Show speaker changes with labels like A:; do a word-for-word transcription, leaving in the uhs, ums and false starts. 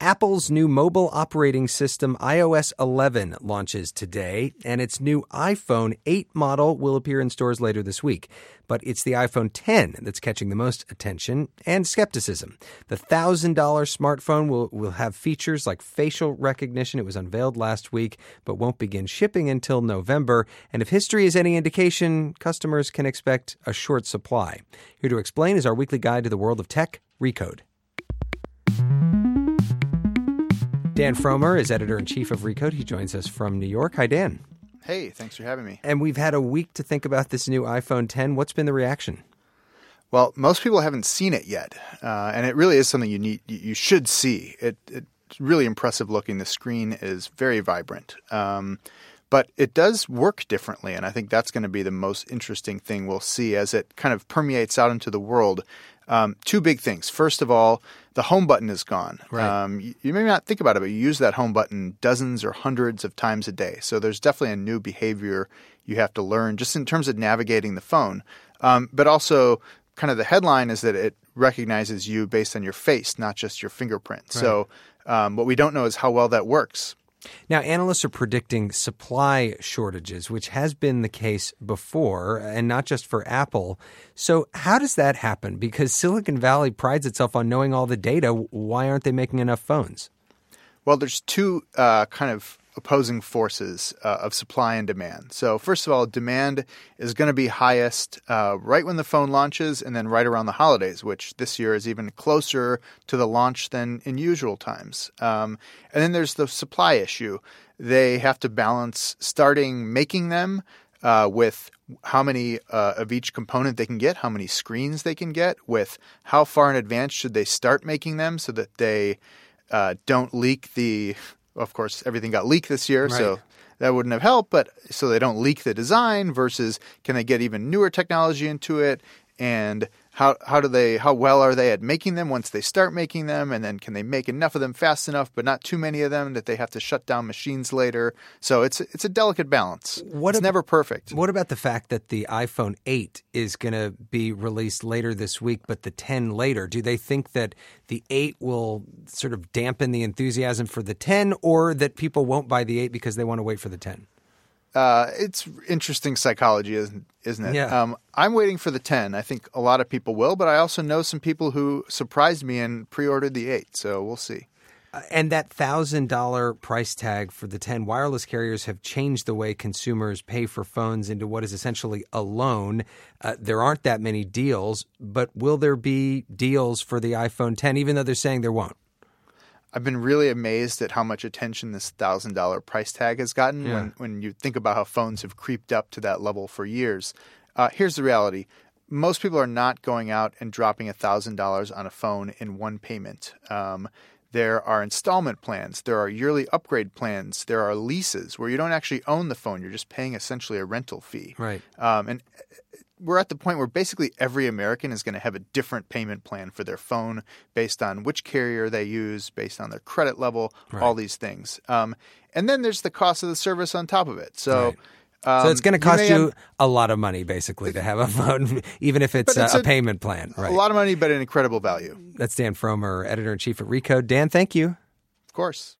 A: Apple's new mobile operating system, i O S eleven, launches today, and its new iPhone eight model will appear in stores later this week. But it's the iPhone ten that's catching the most attention and skepticism. The one thousand dollars smartphone will, will have features like facial recognition. It was unveiled last week, but won't begin shipping until November. And if history is any indication, customers can expect a short supply. Here to explain is our weekly guide to the world of tech, Recode. Dan Frommer is editor-in-chief of Recode. He joins us from New York. Hi, Dan.
B: Hey, thanks for having me.
A: And we've had a week to think about this new iPhone ten. What's been the reaction?
B: Well, most people haven't seen it yet, uh, and it really is something you need, you should see. It, it's really impressive looking. The screen is very vibrant, um, but it does work differently, and I think that's going to be the most interesting thing we'll see as it kind of permeates out into the world. Um, two big things. First of all, the home button is gone.
A: Right.
B: Um, you, you may not think about it, but you use that home button dozens or hundreds of times a day. So there's definitely a new behavior you have to learn just in terms of navigating the phone. Um, but also kind of the headline is that it recognizes you based on your face, not just your fingerprint. Right. So um, what we don't know is how well that works.
A: Now, analysts are predicting supply shortages, which has been the case before, and not just for Apple. So how does that happen? Because Silicon Valley prides itself on knowing all the data. Why aren't they making enough phones?
B: Well, there's two uh, kind of opposing forces uh, of supply and demand. So first of all, demand is going to be highest uh, right when the phone launches and then right around the holidays, which this year is even closer to the launch than in usual times. Um, and then there's the supply issue. They have to balance starting making them uh, with how many uh, of each component they can get, how many screens they can get, with how far in advance should they start making them so that they uh, don't leak the... Of course, everything got leaked this year,
A: right.
B: So that wouldn't have helped. But so they don't leak the design versus can they get even newer technology into it? And how how do they how well are they at making them once they start making them? And then can they make enough of them fast enough, but not too many of them that they have to shut down machines later? So it's it's a delicate balance.
A: What
B: it's
A: ab-
B: never perfect.
A: What about the fact that the iPhone eight is going to be released later this week, but the ten later? Do they think that the eight will sort of dampen the enthusiasm for the ten, or that people won't buy the eight because they want to wait for the ten?
B: Uh, it's interesting psychology, isn't, isn't it?
A: Yeah.
B: Um, I'm waiting for the ten. I think a lot of people will, but I also know some people who surprised me and pre-ordered the eight, so we'll see.
A: Uh, and that one thousand dollars price tag for the ten, wireless carriers have changed the way consumers pay for phones into what is essentially a loan. Uh, there aren't that many deals, but will there be deals for the iPhone ten, even though they're saying there won't?
B: I've been really amazed at how much attention this one thousand dollars price tag has gotten
A: yeah.
B: when, when you think about how phones have creeped up to that level for years. Uh, here's the reality. Most people are not going out and dropping one thousand dollars on a phone in one payment. Um, there are installment plans. There are yearly upgrade plans. There are leases where you don't actually own the phone. You're just paying essentially a rental fee.
A: Right.
B: Um, and we're at the point where basically every American is going to have a different payment plan for their phone based on which carrier they use, based on their credit level,
A: right.
B: all these things. Um, and then there's the cost of the service on top of it. So,
A: right.
B: um,
A: so it's going to cost
B: you,
A: you
B: have,
A: a lot of money, basically, to have a phone, even if it's,
B: it's
A: a,
B: a,
A: a payment plan. Right.
B: A lot of money, but an incredible value.
A: That's Dan Frommer, editor-in-chief at Recode. Dan, thank you.
B: Of course.